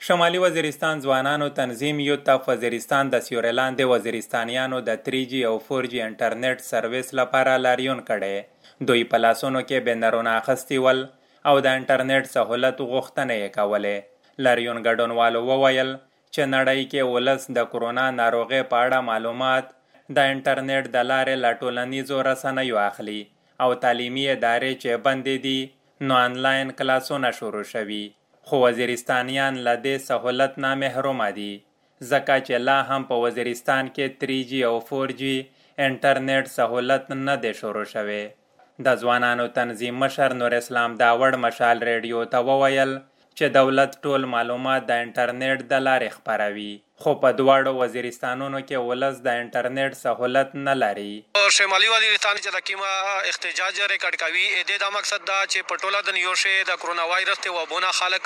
شمالي وزیرستان ځوانانو تنظیم یوتف وزیرستان د سیوري لاندې وزیرستانیانو د 3G او 4G انټرنیټ سرویس لپاره لاریون کړي. دوی په لاسونو کې بنرونه اخیستي ول او د انټرنیټ سهولت غوښتنې یې کولې. لاریون ګډونوالو وویل چې نړۍ کې ولس د کرونا ناروغۍ په اړه معلومات د انټرنیټ د لارې له ټولنیزو رسنیو اخلي او تعلیمي ادارې چې بندې دي نو آنلاین کلاسونه شروع شوي. خو وزیرستانیان له دې سهولت نه محرومه دي ځکه چې لا هم په وزیرستان کې 3G او 4G انټرنیټ سهولت نه دی شروع شوی. د ځوانانو تنظیم مشر نور اسلام داوړ مشال ریډیو ته وویل چې دولت ټول معلومات د انټرنیټ د لارې خپروي، خو په دواړو وزیرستانونو کې ولس د انټرنیټ سهولت نه لري. شمالي وزیرستان چې د کومه احتجاج ریکارډ کوي د دا مقصد دا چې په ټوله د نیوشې د کرونا وایرس ته وبونه خلک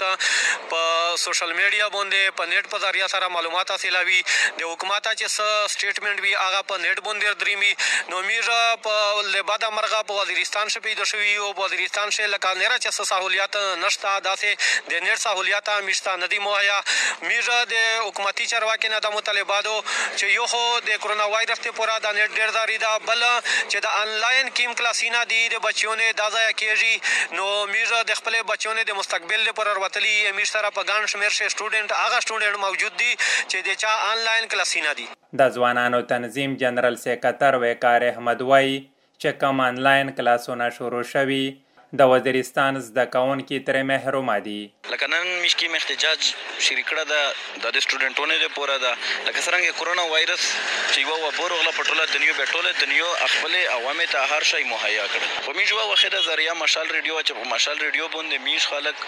په سوشل میډیا باندې په نیټ په ذریعہ سره معلومات حاصلوي. د حکومت چې څه سټیټمنټ وي هغه په نیټ باندې دریمي نو میږه په لباده مرغه په وزیرستان شه پیدا شوي او وزیرستان شه لکه نره چې څه سهولیات نشته داسې د نیټ سهولیات مشته ندي مهیا. میږه د حکومتي چارواکي نه د مطالباتو چې یو خو د کرونا وایرس ته پورا د نیټ ډیر ضروري ده، بل چې د آنلاین کیم کلاسونه دي د بچیونه دا ځای کېږي نو میږه د خپل بچیونه د مستقبل لپاره وروتلی میږ سره په ګڼ شمېر شه سټوډنټ موجود دي چې د چا آنلاین کلاسونه دي. د ځوانانو تنظیم جنرال سیکرټر وقار احمد وایي چې کوم آنلاین کلاسونه شروع شوي د وزیرستان زده کوونکي ترې محرومه دي. لکه نن مشکیم احتجاج شروع کړه ده د سټوډنټونو لپاره ده لکه څرنګه کرونا وایرس چې یوه وبا راغله په ټوله دنیا به ټوله دنیا خپلې عوامو ته هر شی مهیا کړل. خو موږ یوه وخت د ذریعه مشال ریډیو چې په مشال ریډیو باندې موږ خلک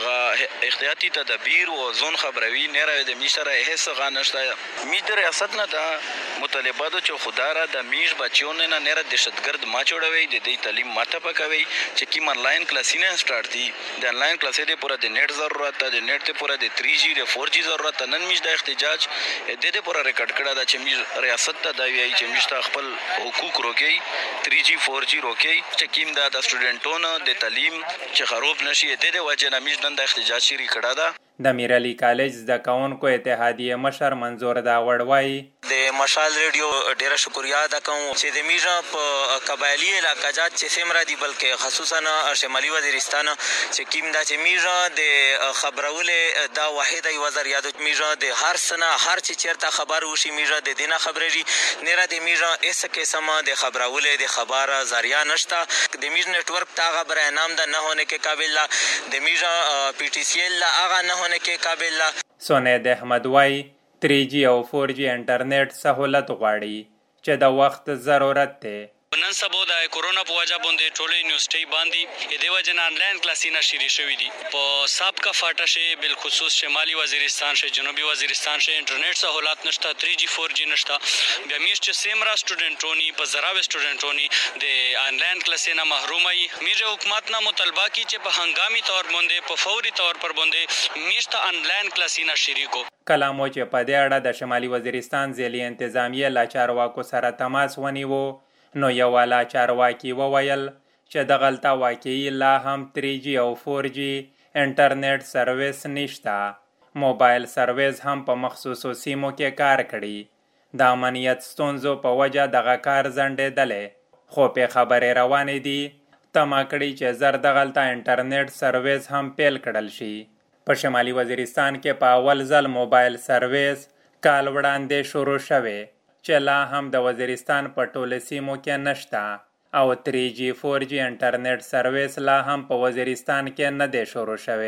هغه احتیاطي تدابیر او ځون خبروي نه راوي د موږ سره هیڅ غا نشته. موږ د ریاست نه ده مطالباتو چې خداره د موږ بچیونه نه نه دهشتګرد ما جوړوي د دې تعلیم ماته پکوي چې کوم آنلاین کلاسونه سٹارټ دي د آنلاین کلاسې د پوره د نیټ ضرورت ده، د نیټ ته پوره د 3G د 4G ضرورت ده. نن موږ د احتجاج د دې پوره ریکارډ کړه ده چې موږ ریاست ته دا وایي چې موږ ته خپل حقوق روکي 3G 4G روکي چې کوم د سټوډنټونو د تعلیم چې خراب نشي د دې وجه نه موږ نن د احتجاج شروع کړه ده. د میرعلي کالج زده کوونکو اتحادیې مشر منظور داوړ وایي د مشال ریډیو ډیره شکریا ادا کوم چې د میږه په قبایلي علاقه جات چې سیمرا دي بلکې خصوصا شمالي وزیرستان چې کیم دا چې میږه د خبرولې دا واحده یو ذریعہ د میږه د هر سنه هر چې چیرته خبر وشي میږه د دینه خبرېږي نه را د میږه اس قسم د خبرولې د خبر ذریعہ نشته. د میږه نتورک تا خبر انعام ده نه ہونے کے قابل د میږه PTCL هغه نه ہونے کے قابل. سونید احمد وایي 3G او 4G انټرنیټ سهولت غواړي چې د وخت ضرورت دی. نن سبا د کرونا په وجه باندې ټولې یونیورسټۍ باندې د دې وجه نه آنلاین کلاسونه شروع شوي دي. په سابقه فاټه شي بالخصوص شمالي وزیرستان شي جنوبي وزیرستان شي انټرنیټ سهولت نشته، 3G 4G نشته. بیا میږ چې سیمرا سټوډنټونی په زراوه سټوډنټونی د آنلاین کلاسونه محروم وي. میږ حکومت نه مطالبه کی چې په هنګامي تور باندې په فوري تور پر باندې میږ ته آنلاین کلاسونه شروع کو. کله مو چې په دې اړه د شمالي وزیرستان ځلي انتظامیه له چارواکو سره تماس ونیو نو یو والا چارواکي وویل چې دغلته واقعي لا هم 3G او 4G انټرنیټ سرویس نشته. موبایل سرویس هم په مخصوصو سیمو کې کار کړي. د امنیت ستونزو په وجه دغه کار ځنډېدلی، خو په خبرې روانې دي تمه کړي چې زر دغلته انټرنیټ سرویس هم پیل کړل شي. په شمالي وزیرستان کې په اول ځل موبایل سرویس کال وړاندې شروع شوی چې لا هم د وزیرستان په ټولو سیمو کې نشته او 3G 4G انټرنیټ سرویس لا هم په وزیرستان کې نه دی شروع شوی.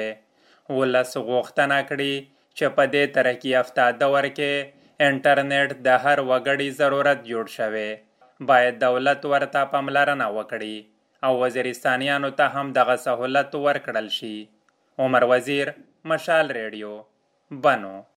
ولس غوښتنه کړي چې په دې ترقي یافته دور کې انټرنیټ د هر وګړي ضرورت جوړ شوی. باید دولت ورته پاملرنه وکړي او وزیرستانیانو ته هم دغه سهولت ورکړل شي. عمر وزیر، مشال ریډیو، بنو.